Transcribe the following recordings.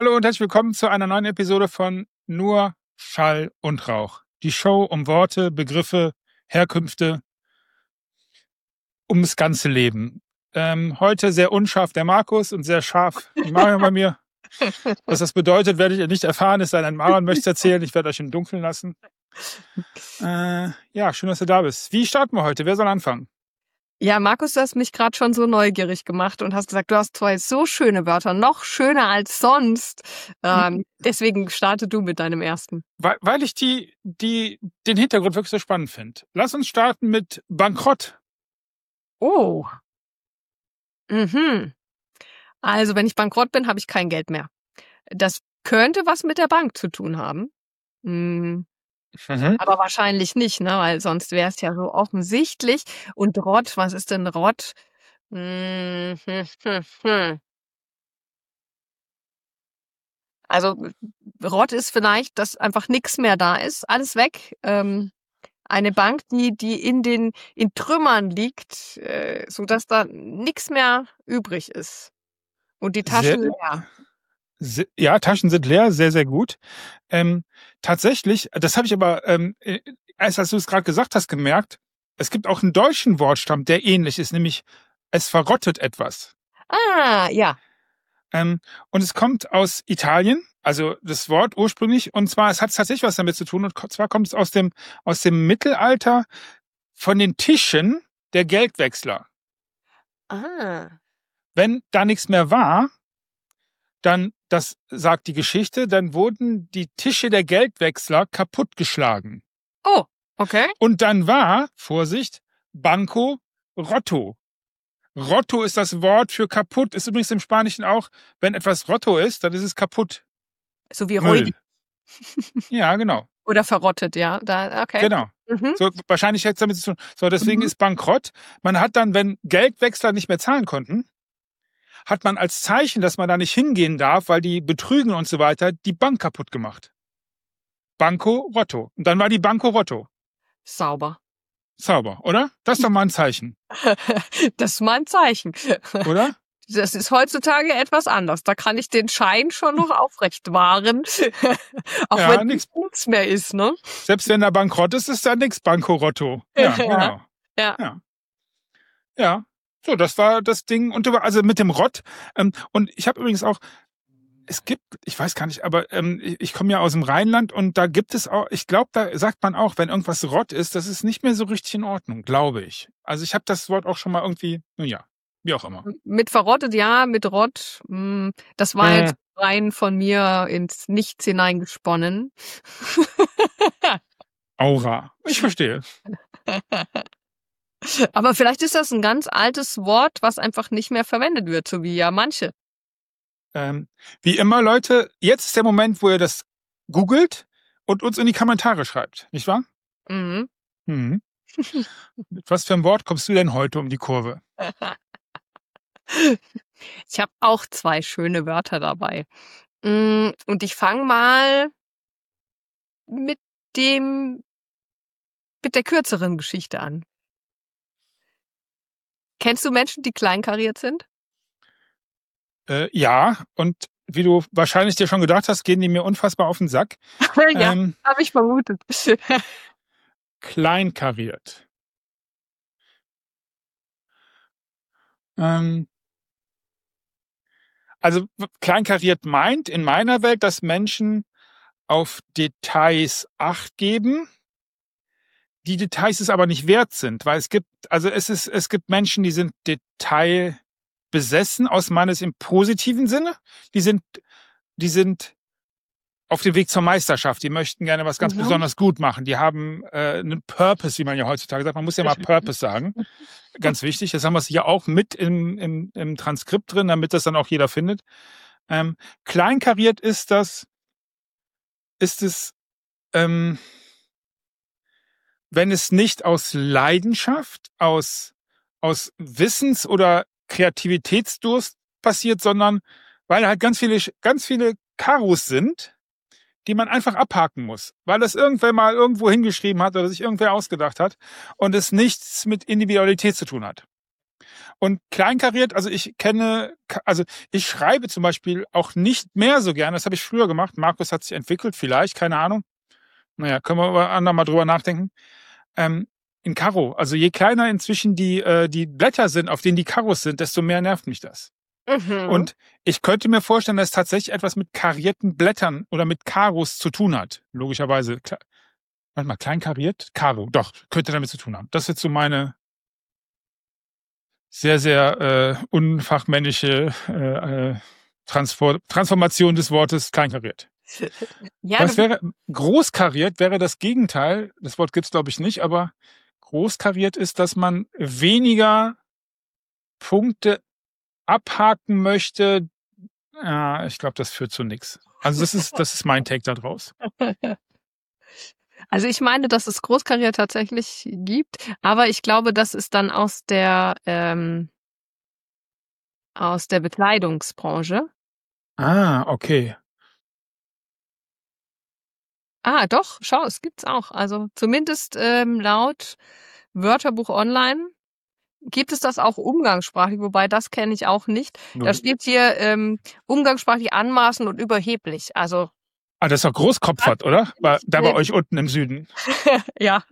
Hallo und herzlich willkommen zu einer neuen Episode von Nur Schall und Rauch. Die Show um Worte, Begriffe, Herkünfte, ums ganze Leben. Heute sehr unscharf der Markus und sehr scharf die Marion bei mir. Was das bedeutet, werdet ihr nicht erfahren, es sei denn, Marion möchte es erzählen. Ich werde euch im Dunkeln lassen. Ja, schön, dass du da bist. Wie starten wir heute? Wer soll anfangen? Ja, Markus, du hast mich gerade schon so neugierig gemacht und hast gesagt, du hast zwei so schöne Wörter, noch schöner als sonst. Deswegen starte du mit deinem ersten. Weil ich den Hintergrund wirklich so spannend finde. Lass uns starten mit Bankrott. Oh. Also, wenn ich bankrott bin, habe ich kein Geld mehr. Das könnte was mit der Bank zu tun haben. Aber wahrscheinlich nicht, ne? Weil sonst wäre es ja so offensichtlich. Und Rott, was ist denn Rott? Also Rott ist vielleicht, dass einfach nichts mehr da ist, alles weg. Eine Bank, die in Trümmern liegt, sodass da nichts mehr übrig ist. Und die Taschen leer. Ja, Taschen sind leer, sehr, sehr gut. Tatsächlich, das habe ich aber, als du es gerade gesagt hast, gemerkt, es gibt auch einen deutschen Wortstamm, der ähnlich ist, nämlich es verrottet etwas. Ah, ja. Und es kommt aus Italien, also das Wort ursprünglich, und zwar, es hat tatsächlich was damit zu tun, und zwar kommt es aus dem Mittelalter von den Tischen der Geldwechsler. Ah. Wenn da nichts mehr war, dann, das sagt die Geschichte, dann wurden die Tische der Geldwechsler kaputtgeschlagen. Oh, okay. Und dann war, Vorsicht, Banco Rotto. Rotto ist das Wort für kaputt. Ist übrigens im Spanischen auch, wenn etwas Rotto ist, dann ist es kaputt. So wie räudig. Ja, genau. Oder verrottet, ja. Okay. Genau. So, wahrscheinlich hätte es damit zu tun. So, deswegen ist Bankrott. Man hat dann, wenn Geldwechsler nicht mehr zahlen konnten, hat man als Zeichen, dass man da nicht hingehen darf, weil die betrügen und so weiter, die Bank kaputt gemacht. Banco Rotto. Und dann war die Banco Rotto. Sauber, oder? Das ist doch mal ein Zeichen. Das ist mal ein Zeichen. Oder? Das ist heutzutage etwas anders. Da kann ich den Schein schon noch aufrecht wahren. Auch ja, wenn nichts mehr ist, ne? Selbst wenn da Bankrott ist, ist da nichts Banco Rotto. Ja, genau. Ja. So, das war das Ding. Und also mit dem Rott. Und ich habe übrigens auch, es gibt, ich weiß gar nicht, aber ich komme ja aus dem Rheinland und da gibt es auch, ich glaube, da sagt man auch, wenn irgendwas Rott ist, das ist nicht mehr so richtig in Ordnung, glaube ich. Also ich habe das Wort auch schon mal irgendwie, nun ja, wie auch immer. Mit verrottet, ja, mit Rott, das war jetzt rein von mir ins Nichts hineingesponnen. Aura, ich verstehe. Aber vielleicht ist das ein ganz altes Wort, was einfach nicht mehr verwendet wird, so wie ja manche. Wie immer, Leute, jetzt ist der Moment, wo ihr das googelt und uns in die Kommentare schreibt, nicht wahr? Mit was für ein Wort kommst du denn heute um die Kurve? Ich habe auch zwei schöne Wörter dabei. Und ich fange mal mit der kürzeren Geschichte an. Kennst du Menschen, die kleinkariert sind? Ja, und wie du wahrscheinlich dir schon gedacht hast, gehen die mir unfassbar auf den Sack. Ja, habe ich vermutet. Kleinkariert. Also kleinkariert meint in meiner Welt, dass Menschen auf Details Acht geben, die Details es aber nicht wert sind, weil es gibt Menschen, die sind detailbesessen aus meines im positiven Sinne, die sind auf dem Weg zur Meisterschaft, die möchten gerne was ganz besonders gut machen, die haben einen Purpose, wie man ja heutzutage sagt, man muss ja mal Purpose sagen, ganz wichtig, das haben wir hier auch mit im Transkript drin, damit das dann auch jeder findet. Kleinkariert ist es, wenn es nicht aus Leidenschaft, aus Wissens- oder Kreativitätsdurst passiert, sondern weil halt ganz viele Karos sind, die man einfach abhaken muss, weil das irgendwer mal irgendwo hingeschrieben hat oder sich irgendwer ausgedacht hat und es nichts mit Individualität zu tun hat. Und kleinkariert, also ich schreibe zum Beispiel auch nicht mehr so gerne. Das habe ich früher gemacht. Markus hat sich entwickelt, vielleicht, keine Ahnung. Naja, können wir aber andermal drüber nachdenken. In Karo. Also je kleiner inzwischen die Blätter sind, auf denen die Karos sind, desto mehr nervt mich das. Und ich könnte mir vorstellen, dass es tatsächlich etwas mit karierten Blättern oder mit Karos zu tun hat. Logischerweise. Warte mal, klein kariert? Karo. Doch, könnte damit zu tun haben. Das ist jetzt so meine sehr, sehr unfachmännische Transformation des Wortes kleinkariert. Ja, Was wäre großkariert? Wäre das Gegenteil. Das Wort gibt's glaube ich nicht, aber großkariert ist, dass man weniger Punkte abhaken möchte. Ja, ich glaube, das führt zu nichts. Also das ist mein Take da draus. Also ich meine, dass es großkariert tatsächlich gibt, aber ich glaube, das ist dann aus der Bekleidungsbranche. Ah, okay. Ah, doch, schau, es gibt's auch. Also zumindest laut Wörterbuch Online gibt es das auch umgangssprachlich, wobei das kenne ich auch nicht. Da steht hier umgangssprachlich anmaßend und überheblich. Also das ist doch Großkopfert, oder? Bei euch unten im Süden. ja.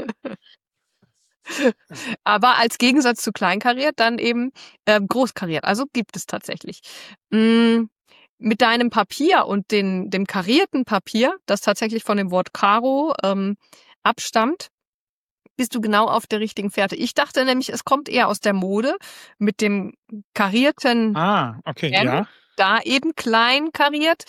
Aber als Gegensatz zu kleinkariert dann eben großkariert. Also gibt es tatsächlich. Mit deinem Papier und dem karierten Papier, das tatsächlich von dem Wort Karo abstammt, bist du genau auf der richtigen Fährte. Ich dachte nämlich, es kommt eher aus der Mode mit dem karierten okay, N, ja. da eben klein kariert.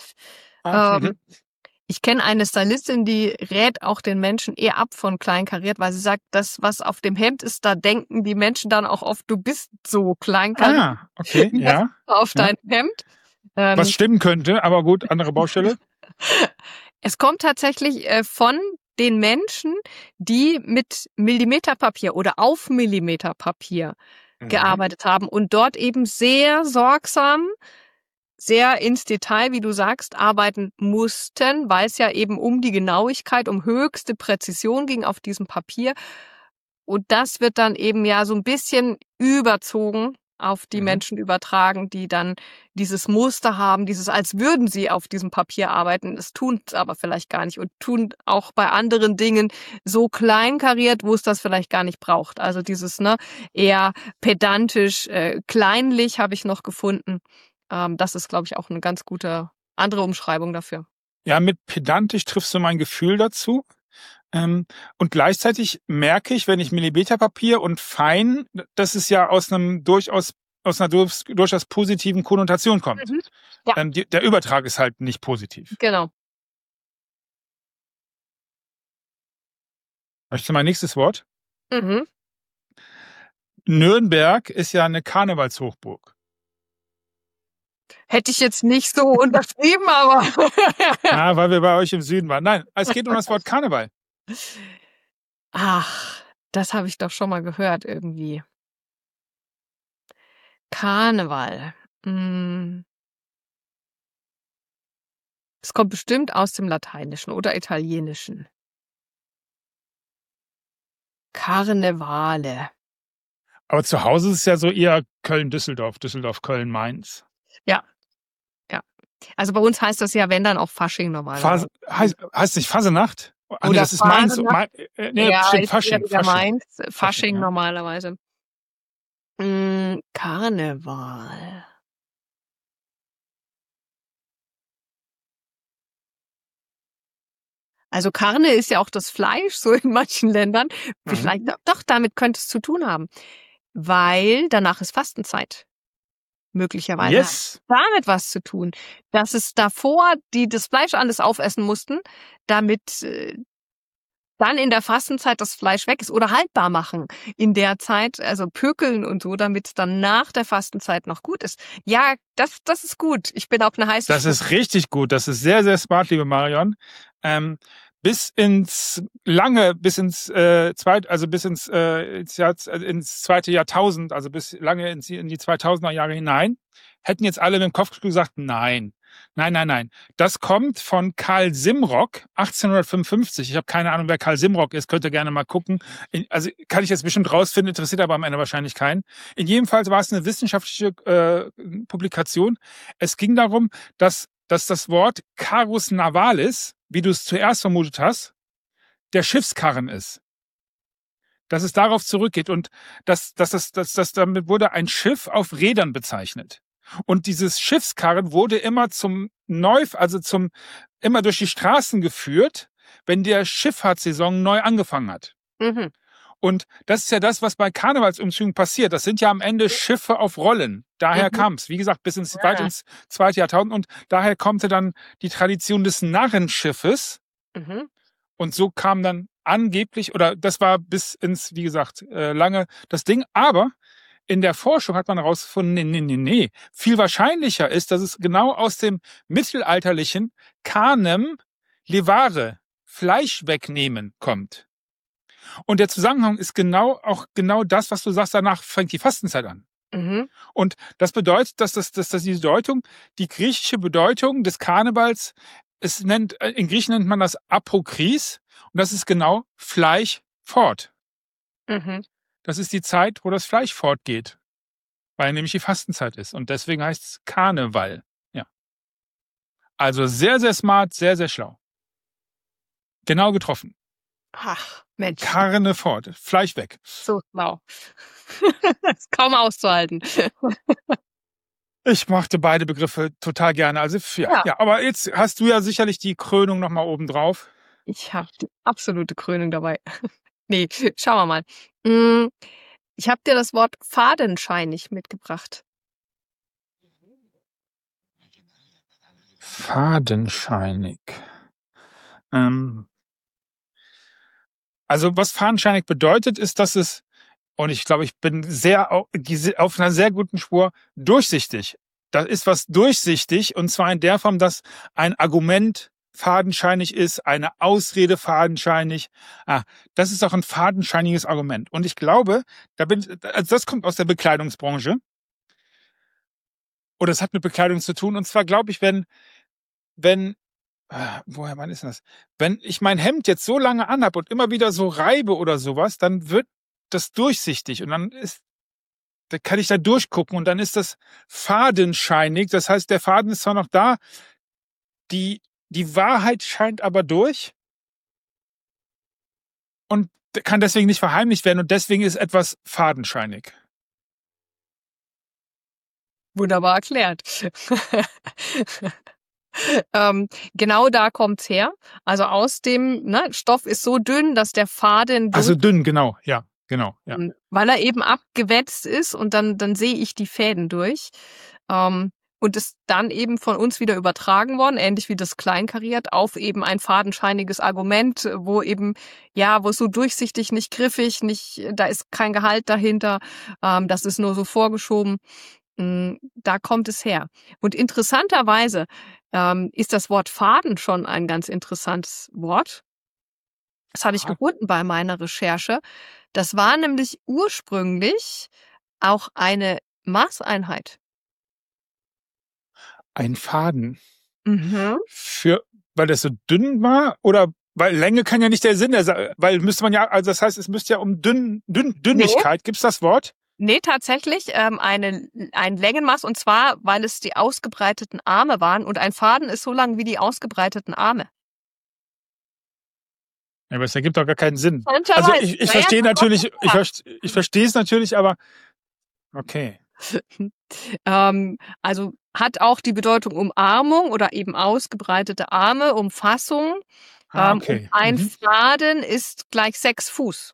Ich kenne eine Stylistin, die rät auch den Menschen eher ab von klein kariert, weil sie sagt, das, was auf dem Hemd ist, da denken die Menschen dann auch oft, du bist so klein kariert. Okay, ja. Auf deinem Hemd. Was stimmen könnte, aber gut, andere Baustelle. Es kommt tatsächlich von den Menschen, die mit Millimeterpapier oder auf Millimeterpapier gearbeitet haben und dort eben sehr sorgsam, sehr ins Detail, wie du sagst, arbeiten mussten, weil es ja eben um die Genauigkeit, um höchste Präzision ging auf diesem Papier. Und das wird dann eben ja so ein bisschen überzogen, auf die Menschen übertragen, die dann dieses Muster haben, als würden sie auf diesem Papier arbeiten. Es tun es aber vielleicht gar nicht und tun auch bei anderen Dingen so kleinkariert, wo es das vielleicht gar nicht braucht. Also dieses eher pedantisch, kleinlich habe ich noch gefunden. Das ist, glaube ich, auch eine ganz gute andere Umschreibung dafür. Ja, mit pedantisch triffst du mein Gefühl dazu. Und gleichzeitig merke ich, wenn ich Millimeterpapier und fein, dass es ja aus einer durchaus positiven Konnotation kommt. Ja. Der Übertrag ist halt nicht positiv. Genau. Möchtest du mein nächstes Wort? Nürnberg ist ja eine Karnevalshochburg. Hätte ich jetzt nicht so unterschrieben, aber... Ja, weil wir bei euch im Süden waren. Nein, es geht um das Wort Karneval. Ach, das habe ich doch schon mal gehört irgendwie. Karneval. Es kommt bestimmt aus dem Lateinischen oder Italienischen. Karnevale. Aber zu Hause ist es ja so eher Köln-Düsseldorf, Düsseldorf-Köln-Mainz. Ja. Also bei uns heißt das ja, wenn dann auch Fasching normalerweise. Heißt nicht Fasenacht? Oder das ist Mainz. Ja, stimmt, Fasching. Mainz. Fasching ja. Normalerweise. Karneval. Also Karne ist ja auch das Fleisch, so in manchen Ländern. Vielleicht doch, damit könnte es zu tun haben. Weil danach ist Fastenzeit. Möglicherweise Yes. hat damit was zu tun. Dass es davor, die das Fleisch alles aufessen mussten, damit dann in der Fastenzeit das Fleisch weg ist oder haltbar machen in der Zeit, also pökeln und so, damit es dann nach der Fastenzeit noch gut ist. Ja, das ist gut. Ich bin auch eine heiße Das ist richtig gut. Das ist sehr, sehr smart, liebe Marion. Bis ins zweite Jahrtausend, also bis lange in die 2000er Jahre hinein, hätten jetzt alle mit dem Kopf gesagt, nein. Nein. Das kommt von Karl Simrock, 1855. Ich habe keine Ahnung, wer Karl Simrock ist. Könnt ihr gerne mal gucken. Also kann ich jetzt bestimmt rausfinden, interessiert aber am Ende wahrscheinlich keinen. In jedem Fall war es eine wissenschaftliche Publikation. Es ging darum, dass das Wort Carus Navalis, wie du es zuerst vermutet hast, der Schiffskarren ist. Dass es darauf zurückgeht und dass damit wurde ein Schiff auf Rädern bezeichnet. Und dieses Schiffskarren wurde immer immer durch die Straßen geführt, wenn der Schifffahrtssaison neu angefangen hat. Mhm. Und das ist ja das, was bei Karnevalsumzügen passiert. Das sind ja am Ende Schiffe auf Rollen. Daher kam es, wie gesagt, weit ins 2. Jahrtausend. Und daher kommt dann die Tradition des Narrenschiffes. Mhm. Und so kam dann angeblich, oder das war bis ins, wie gesagt, lange das Ding. Aber in der Forschung hat man herausgefunden, nee. Viel wahrscheinlicher ist, dass es genau aus dem mittelalterlichen Canem levare, Fleisch wegnehmen, kommt. Und der Zusammenhang ist genau das, was du sagst, danach fängt die Fastenzeit an. Mhm. Und das bedeutet, dass diese Deutung, die griechische Bedeutung des Karnevals, in Griechen nennt man das Apokris, und das ist genau Fleisch fort. Mhm. Das ist die Zeit, wo das Fleisch fortgeht, weil nämlich die Fastenzeit ist. Und deswegen heißt es Karneval. Ja. Also sehr, sehr smart, sehr, sehr schlau. Genau getroffen. Ach, Mensch. Karne fort, Fleisch weg. So schlau. Ist kaum auszuhalten. Ich mochte beide Begriffe total gerne. Also ja, aber jetzt hast du ja sicherlich die Krönung nochmal oben drauf. Ich habe die absolute Krönung dabei. Nee, schauen wir mal. Ich habe dir das Wort fadenscheinig mitgebracht. Fadenscheinig. Also was fadenscheinig bedeutet, ist, dass es, und ich glaube, ich bin auf einer sehr guten Spur, durchsichtig. Da ist was durchsichtig, und zwar in der Form, dass ein Argument fadenscheinig ist, eine Ausrede fadenscheinig. Das ist auch ein fadenscheiniges Argument. Und ich glaube, das kommt aus der Bekleidungsbranche. Oder es hat mit Bekleidung zu tun. Und zwar glaube ich, wann ist das? Wenn ich mein Hemd jetzt so lange anhab und immer wieder so reibe oder sowas, dann wird das durchsichtig, und da kann ich da durchgucken, und dann ist das fadenscheinig. Das heißt, der Faden ist zwar noch da, die Wahrheit scheint aber durch und kann deswegen nicht verheimlicht werden, und deswegen ist etwas fadenscheinig. Wunderbar erklärt. Genau da kommt's her. Also aus dem Stoff ist so dünn, dass der Faden Also dünn, genau, ja. Genau, ja. Weil er eben abgewetzt ist, und dann sehe ich die Fäden durch. Und ist dann eben von uns wieder übertragen worden, ähnlich wie das Kleinkariert, auf eben ein fadenscheiniges Argument, wo es so durchsichtig, nicht griffig, da ist kein Gehalt dahinter, das ist nur so vorgeschoben. Da kommt es her. Und interessanterweise ist das Wort Faden schon ein ganz interessantes Wort. Das habe ich gefunden bei meiner Recherche. Das war nämlich ursprünglich auch eine Maßeinheit. Ein Faden. Mhm. Weil das so dünn war, oder weil Länge kann ja nicht der Sinn sein, weil müsste man ja, also das heißt, es müsste ja um Dünnigkeit, nee. Gibt's das Wort? Nee, tatsächlich ein Längenmaß, und zwar, weil es die ausgebreiteten Arme waren, und ein Faden ist so lang wie die ausgebreiteten Arme. Ja, aber es ergibt doch gar keinen Sinn. Also ich verstehe natürlich, ich verstehe es natürlich, aber okay. Also hat auch die Bedeutung Umarmung oder eben ausgebreitete Arme, Umfassung. Okay. Und ein Faden ist gleich 6 Fuß.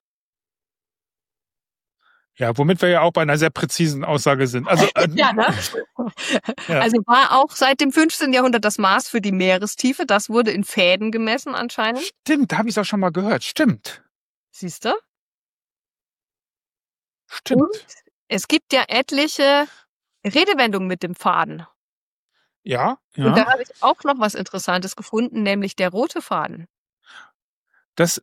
Ja, womit wir ja auch bei einer sehr präzisen Aussage sind. Also, ja, ne? Ja. Also war auch seit dem 15. Jahrhundert das Maß für die Meerestiefe. Das wurde in Fäden gemessen anscheinend. Stimmt, da habe ich es auch schon mal gehört. Stimmt. Siehst du? Stimmt. Und es gibt ja etliche Redewendungen mit dem Faden. Ja. Und da habe ich auch noch was Interessantes gefunden, nämlich der rote Faden. Das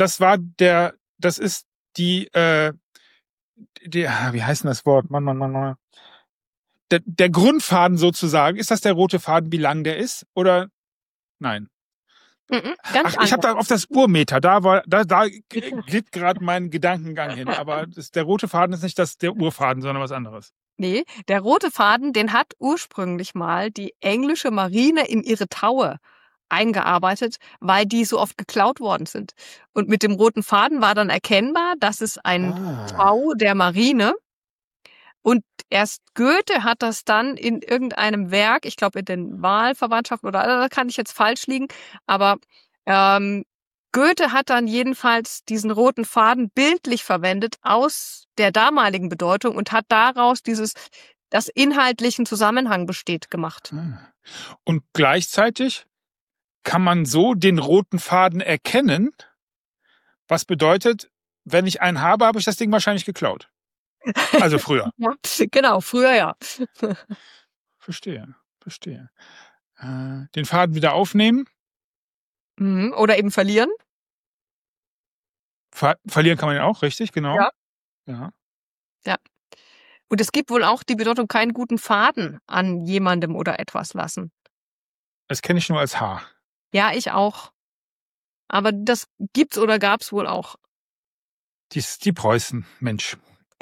ist die, wie heißt denn das Wort? Mann. der Grundfaden sozusagen, ist das der rote Faden, wie lang der ist? Oder nein? Ganz Ach, ich habe da einfach. auf das Urmeter, da glitt gerade mein Gedankengang hin. Aber der rote Faden ist nicht der Urfaden, sondern was anderes. Nee, der rote Faden, den hat ursprünglich mal die englische Marine in ihre Taue eingearbeitet, weil die so oft geklaut worden sind. Und mit dem roten Faden war dann erkennbar, das ist ein Tau der Marine. Und erst Goethe hat das dann in irgendeinem Werk, ich glaube in den Wahlverwandtschaften oder da kann ich jetzt falsch liegen, aber Goethe hat dann jedenfalls diesen roten Faden bildlich verwendet aus der damaligen Bedeutung und hat daraus das inhaltlichen Zusammenhang besteht gemacht. Und gleichzeitig kann man so den roten Faden erkennen, was bedeutet, wenn ich einen habe, habe ich das Ding wahrscheinlich geklaut. Also früher. Ja, genau, früher ja. Verstehe. Den Faden wieder aufnehmen. Oder eben verlieren. Verlieren kann man ja auch, richtig, genau. Ja. Und es gibt wohl auch die Bedeutung, keinen guten Faden an jemandem oder etwas lassen. Das kenne ich nur als Haar. Ja, ich auch. Aber das gibt's oder gab's wohl auch. Die Preußen, Mensch.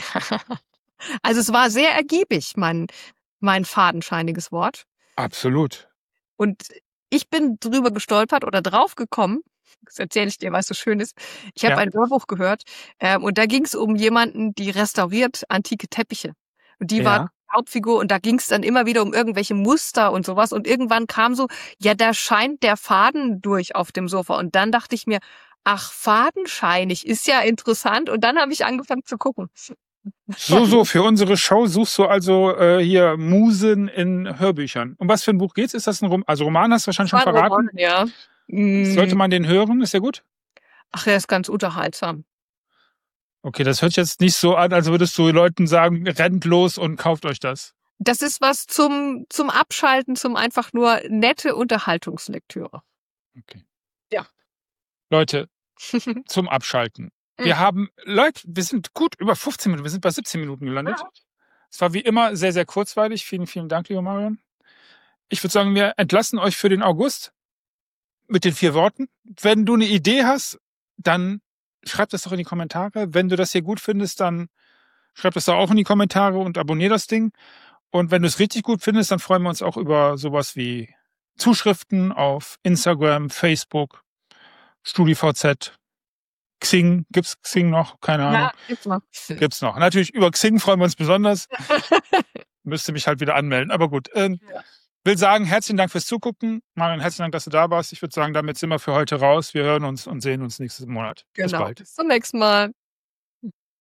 Also es war sehr ergiebig, mein fadenscheiniges Wort. Absolut. Und ich bin drüber gestolpert oder draufgekommen, das erzähle ich dir, weil es so schön ist. Ich habe ein Hörbuch gehört und da ging es um jemanden, die restauriert antike Teppiche. Und die war Hauptfigur und da ging es dann immer wieder um irgendwelche Muster und sowas. Und irgendwann kam so, ja, da scheint der Faden durch auf dem Sofa. Und dann dachte ich mir, ach, fadenscheinig, ist ja interessant. Und dann habe ich angefangen zu gucken. So, für unsere Show suchst du also hier Musen in Hörbüchern. Um was für ein Buch geht's? Ist das ein Roman? Hast du wahrscheinlich schon verraten? Roman, ja. Sollte man den hören? Ist der gut? Ach, er ist ganz unterhaltsam. Okay, das hört sich jetzt nicht so an, als würdest du Leuten sagen, rennt los und kauft euch das. Das ist was zum Abschalten, zum einfach nur nette Unterhaltungslektüre. Okay. Ja. Leute, zum Abschalten. Wir sind gut über 15 Minuten, wir sind bei 17 Minuten gelandet. Es war wie immer sehr, sehr kurzweilig. Vielen, vielen Dank, lieber Marion. Ich würde sagen, wir entlassen euch für den August mit den 4 Worten. Wenn du eine Idee hast, dann schreib das doch in die Kommentare. Wenn du das hier gut findest, dann schreib das doch auch in die Kommentare und abonnier das Ding. Und wenn du es richtig gut findest, dann freuen wir uns auch über sowas wie Zuschriften auf Instagram, Facebook, StudiVZ, Xing. Gibt's Xing noch? Keine Ahnung. Ja, Gibt's noch. Natürlich über Xing freuen wir uns besonders. Müsste mich halt wieder anmelden. Aber gut. Will sagen, herzlichen Dank fürs Zugucken. Marion, herzlichen Dank, dass du da warst. Ich würde sagen, damit sind wir für heute raus. Wir hören uns und sehen uns nächsten Monat. Genau. Bis bald. Bis zum nächsten Mal.